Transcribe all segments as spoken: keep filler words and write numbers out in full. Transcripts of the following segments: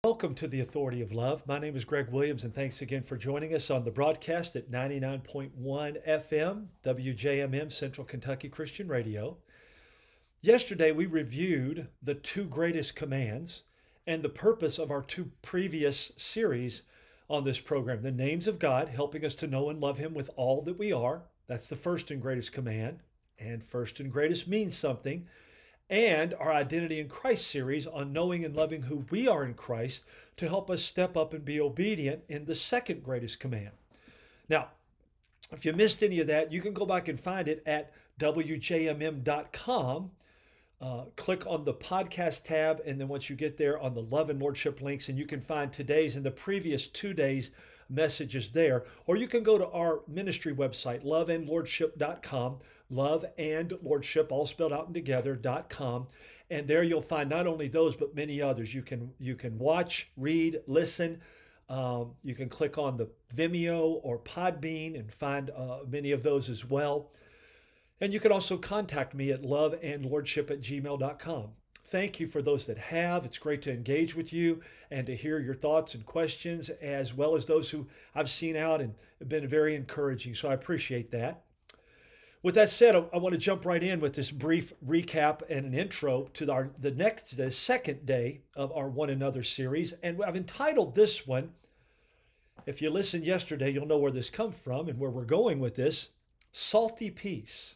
Welcome to the Authority of Love. My name is Greg Williams, and thanks again for joining us on the broadcast at ninety-nine point one F M, W J M M, Central Kentucky Christian Radio. Yesterday, we reviewed the two greatest commands and the purpose of our two previous series on this program. The names of God, helping us to know and love Him with all that we are. That's the first and greatest command. And first and greatest means something. And our Identity in Christ series on knowing and loving who we are in Christ to help us step up and be obedient in the second greatest command. Now, if you missed any of that, you can go back and find it at W J M M dot com. Uh, click on the podcast tab, and then once you get there on the Love and Lordship links, and you can find today's and the previous two days' messages there. Or you can go to our ministry website, love and lordship dot com, love and lordship, all spelled out and together, dot com. And there you'll find not only those, but many others. You can, you can watch, read, listen. Um, you can click on the Vimeo or Podbean and find uh, many of those as well. And you can also contact me at love and lordship at gmail dot com. Thank you for those that have. It's great to engage with you and to hear your thoughts and questions, as well as those who I've seen out and have been very encouraging. So I appreciate that. With that said, I, I want to jump right in with this brief recap and an intro to our, the next, the second day of our One Another series. And I've entitled this one, if you listened yesterday, you'll know where this comes from and where we're going with this, Salty Peace.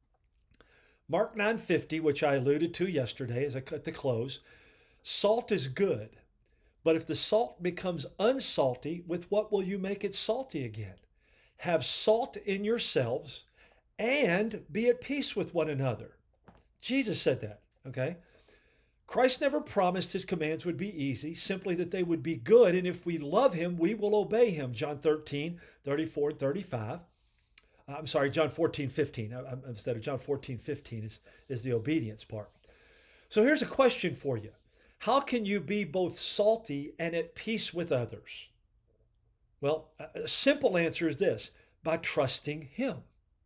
Mark nine fifty, which I alluded to yesterday as I cut the close, salt is good, but if the salt becomes unsalty, with what will you make it salty again? Have salt in yourselves and be at peace with one another. Jesus said that, okay? Christ never promised his commands would be easy, simply that they would be good, and if we love him, we will obey him. John thirteen, thirty-four, and thirty-five. I'm sorry, John fourteen, fifteen. Instead of John fourteen, fifteen is, is the obedience part. So here's a question for you. How can you be both salty and at peace with others? Well, a simple answer is this: by trusting him.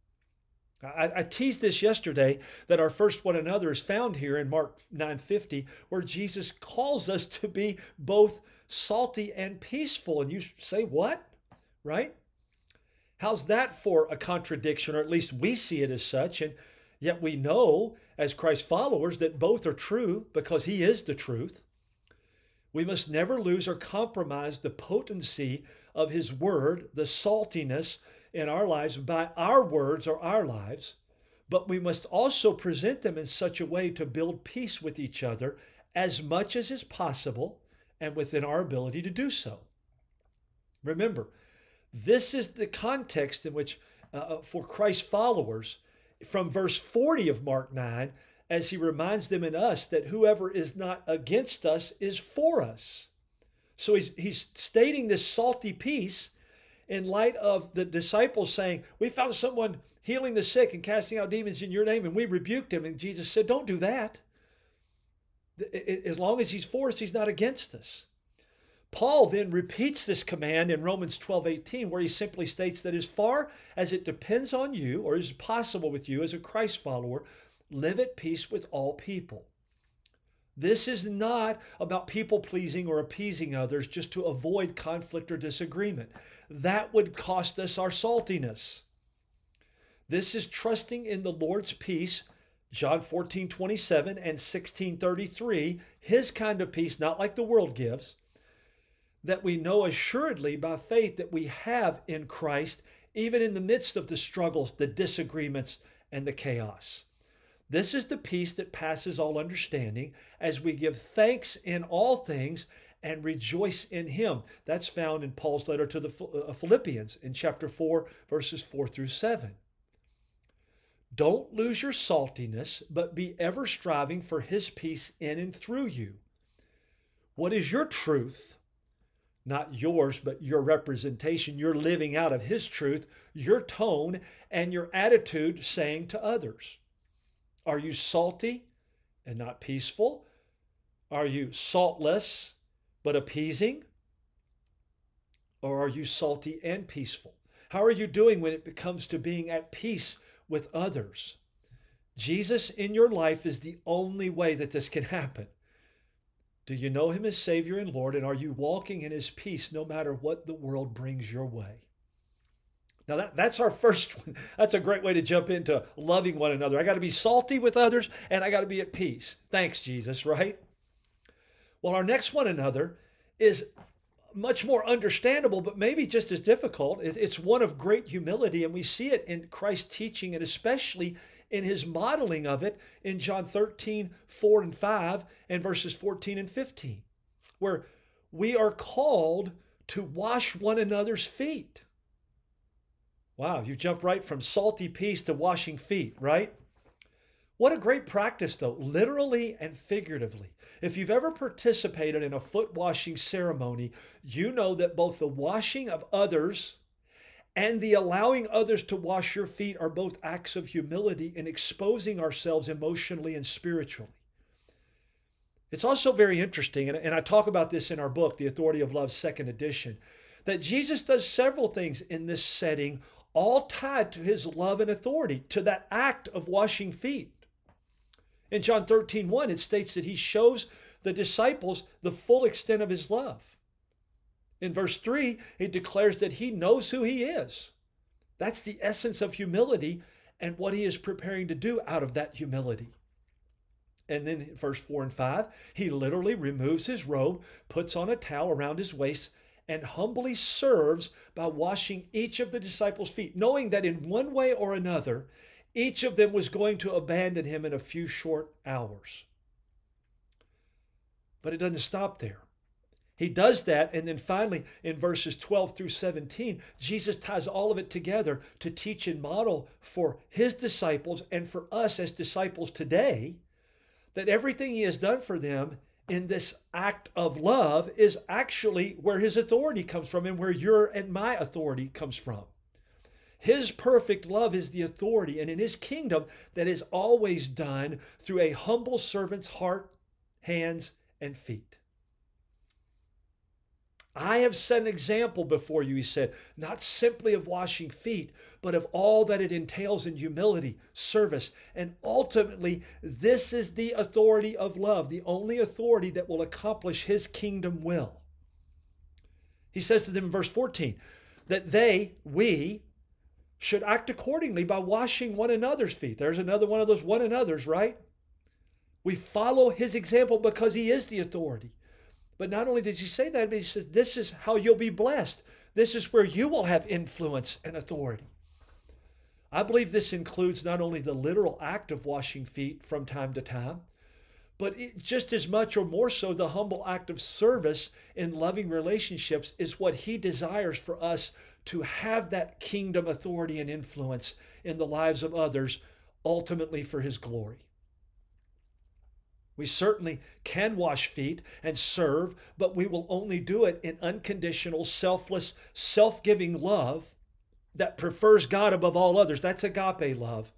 I, I teased this yesterday that our first one another is found here in Mark nine fifty, where Jesus calls us to be both salty and peaceful. And you say, what? Right? How's that for a contradiction, or at least we see it as such? And yet we know as Christ followers that both are true because he is the truth. We must never lose or compromise the potency of his word, the saltiness in our lives by our words or our lives, but we must also present them in such a way to build peace with each other as much as is possible and within our ability to do so. Remember, this is the context in which, uh, for Christ's followers, from verse forty of Mark nine, as he reminds them in us that whoever is not against us is for us. So he's, he's stating this salty peace in light of the disciples saying, we found someone healing the sick and casting out demons in your name, and we rebuked him. And Jesus said, don't do that. As long as he's for us, he's not against us. Paul then repeats this command in Romans twelve eighteen, where he simply states that as far as it depends on you, or is possible with you as a Christ follower, live at peace with all people. This is not about people pleasing or appeasing others just to avoid conflict or disagreement. That would cost us our saltiness. This is trusting in the Lord's peace, John fourteen twenty-seven and sixteen thirty-three, his kind of peace, not like the world gives, that we know assuredly by faith that we have in Christ, even in the midst of the struggles, the disagreements, and the chaos. This is the peace that passes all understanding as we give thanks in all things and rejoice in him. That's found in Paul's letter to the Philippians in chapter four, verses four through seven. Don't lose your saltiness, but be ever striving for his peace in and through you. What is your truth? Not yours, but your representation, your living out of his truth, your tone, and your attitude saying to others. Are you salty and not peaceful? Are you saltless but appeasing? Or are you salty and peaceful? How are you doing when it comes to being at peace with others? Jesus in your life is the only way that this can happen. Do you know him as Savior and Lord, and are you walking in his peace no matter what the world brings your way? Now, that, that's our first one. That's a great way to jump into loving one another. I got to be salty with others, and I got to be at peace. Thanks, Jesus, right? Well, our next one another is much more understandable, but maybe just as difficult. It's one of great humility, and we see it in Christ's teaching, and especially in his modeling of it in John thirteen, four and five, and verses fourteen and fifteen, where we are called to wash one another's feet. Wow, you jumped right from salty peace to washing feet, right? What a great practice, though, literally and figuratively. If you've ever participated in a foot washing ceremony, you know that both the washing of others and the allowing others to wash your feet are both acts of humility in exposing ourselves emotionally and spiritually. It's also very interesting, and I talk about this in our book, The Authority of Love, second edition, that Jesus does several things in this setting, all tied to his love and authority, to that act of washing feet. In John thirteen, one, it states that he shows the disciples the full extent of his love. In verse three, it declares that he knows who he is. That's the essence of humility and what he is preparing to do out of that humility. And then in verse four and five, he literally removes his robe, puts on a towel around his waist, and humbly serves by washing each of the disciples' feet, knowing that in one way or another, each of them was going to abandon him in a few short hours. But it doesn't stop there. He does that, and then finally, in verses twelve through seventeen, Jesus ties all of it together to teach and model for his disciples and for us as disciples today that everything he has done for them in this act of love is actually where his authority comes from and where your and my authority comes from. His perfect love is the authority, and in his kingdom that is always done through a humble servant's heart, hands, and feet. I have set an example before you, he said, not simply of washing feet, but of all that it entails in humility, service, and ultimately, this is the authority of love, the only authority that will accomplish his kingdom will. He says to them in verse fourteen, that they, we, should act accordingly by washing one another's feet. There's another one of those one another's, right? We follow his example because he is the authority. But not only does he say that, but he says, this is how you'll be blessed. This is where you will have influence and authority. I believe this includes not only the literal act of washing feet from time to time, but it, just as much or more so, the humble act of service in loving relationships is what he desires for us to have that kingdom authority and influence in the lives of others, ultimately for his glory. We certainly can wash feet and serve, but we will only do it in unconditional, selfless, self-giving love that prefers God above all others. That's agape love.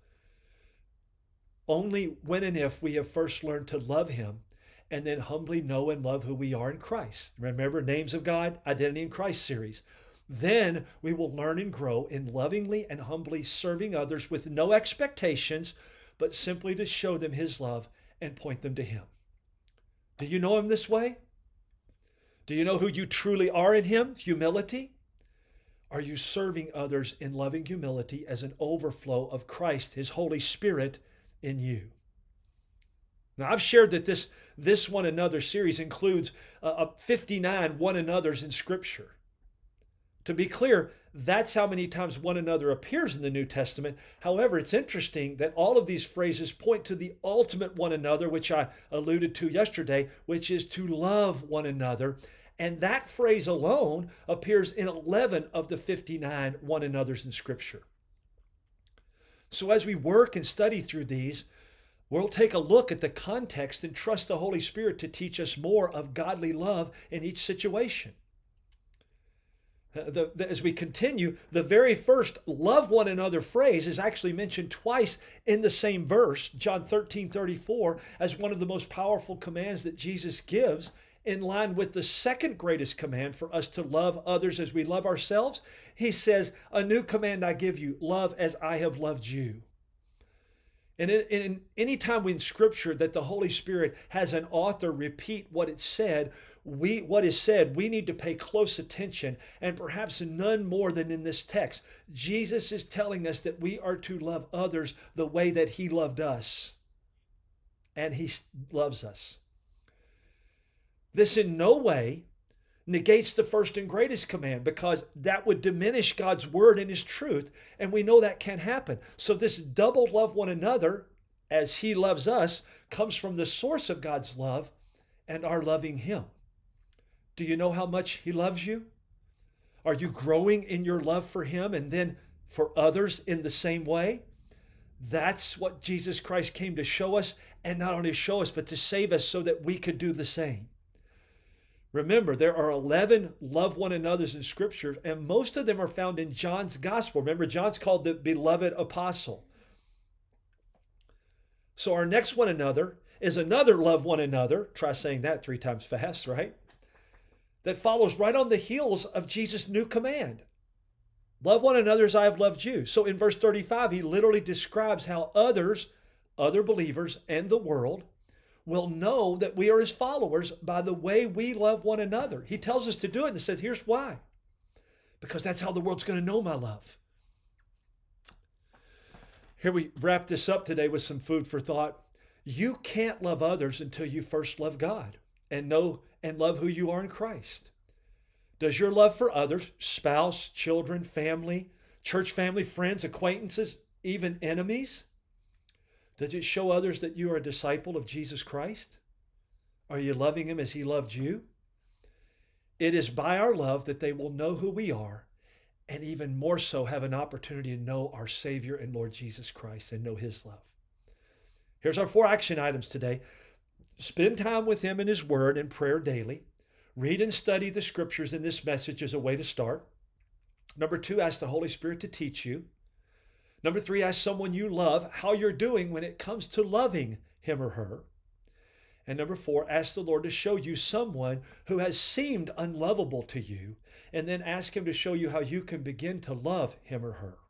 Only when and if we have first learned to love him and then humbly know and love who we are in Christ. Remember, Names of God, Identity in Christ series. Then we will learn and grow in lovingly and humbly serving others with no expectations, but simply to show them his love and point them to him. Do you know him this way? Do you know who you truly are in him? Humility? Are you serving others in loving humility as an overflow of Christ, his Holy Spirit, in you? Now, I've shared that this, this one another series includes uh, fifty-nine one another's in Scripture. To be clear, that's how many times one another appears in the New Testament. However, it's interesting that all of these phrases point to the ultimate one another, which I alluded to yesterday, which is to love one another. And that phrase alone appears in eleven of the fifty-nine one another's in Scripture. So as we work and study through these, we'll take a look at the context and trust the Holy Spirit to teach us more of godly love in each situation. The, the, as we continue, the very first love one another phrase is actually mentioned twice in the same verse, John thirteen thirty-four, as one of the most powerful commands that Jesus gives, in line with the second greatest command for us to love others as we love ourselves. He says, a new command I give you, love as I have loved you. And in, in any time in Scripture that the Holy Spirit has an author repeat what it said, we what is said, we need to pay close attention, and perhaps none more than in this text. Jesus is telling us that we are to love others the way that He loved us, and He loves us. This in no way negates the first and greatest command, because that would diminish God's word and His truth, and we know that can happen. So this double love one another as He loves us comes from the source of God's love and our loving Him. Do you know how much He loves you? Are you growing in your love for Him and then for others in the same way? That's what Jesus Christ came to show us, and not only show us, but to save us so that we could do the same. Remember, there are eleven love one another's in Scripture, and most of them are found in John's gospel. Remember, John's called the beloved apostle. So our next one another is another love one another. Try saying that three times fast, right? That follows right on the heels of Jesus' new command. Love one another as I have loved you. So in verse thirty-five, he literally describes how others, other believers, and the world will know that we are His followers by the way we love one another. He tells us to do it and says, here's why. Because that's how the world's going to know my love. Here we wrap this up today with some food for thought. You can't love others until you first love God and know and love who you are in Christ. Does your love for others, spouse, children, family, church family, friends, acquaintances, even enemies, does it show others that you are a disciple of Jesus Christ? Are you loving Him as He loved you? It is by our love that they will know who we are, and even more so have an opportunity to know our Savior and Lord Jesus Christ and know His love. Here's our four action items today. Spend time with Him in His Word and prayer daily. Read and study the Scriptures in this message as a way to start. Number two, ask the Holy Spirit to teach you. Number three, ask someone you love how you're doing when it comes to loving him or her. And number four, ask the Lord to show you someone who has seemed unlovable to you, and then ask Him to show you how you can begin to love him or her.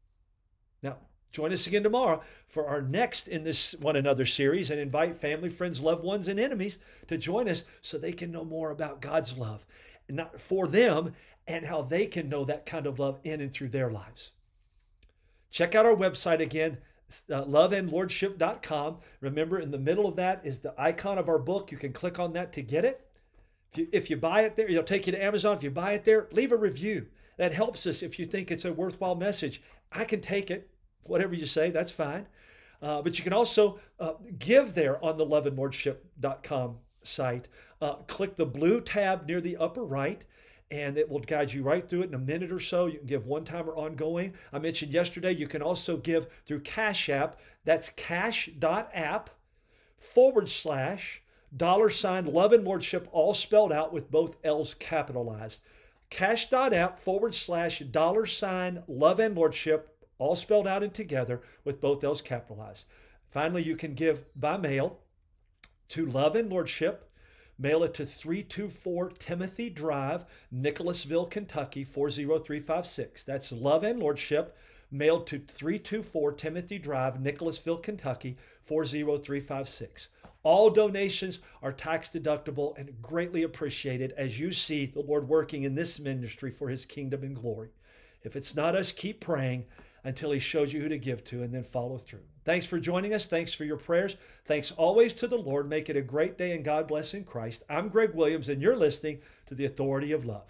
Now, join us again tomorrow for our next in this One Another series, and invite family, friends, loved ones, and enemies to join us so they can know more about God's love not for them and how they can know that kind of love in and through their lives. Check out our website again, uh, love and lordship dot com. Remember, in the middle of that is the icon of our book. You can click on that to get it. If you, if you buy it there, it'll take you to Amazon. If you buy it there, leave a review. That helps us if you think it's a worthwhile message. I can take it. Whatever you say, that's fine. Uh, but you can also uh, give there on the love and lordship dot com site. Uh, click the blue tab near the upper right, and it will guide you right through it in a minute or so. You can give one time or ongoing. I mentioned yesterday you can also give through Cash App. That's cash.app forward slash dollar sign love and lordship, all spelled out with both L's capitalized. Cash.app forward slash dollar sign love and lordship, all spelled out and together with both L's capitalized. Finally, you can give by mail to Love and Lordship. Mail it to three two four Timothy Drive, Nicholasville, Kentucky, four zero three five six. That's Love and Lordship, mailed to three two four Timothy Drive, Nicholasville, Kentucky, four zero three five six. All donations are tax deductible and greatly appreciated as you see the Lord working in this ministry for His kingdom and glory. If it's not us, keep praying until He shows you who to give to, and then follow through. Thanks for joining us. Thanks for your prayers. Thanks always to the Lord. Make it a great day, and God bless in Christ. I'm Greg Williams, and you're listening to The Authority of Love.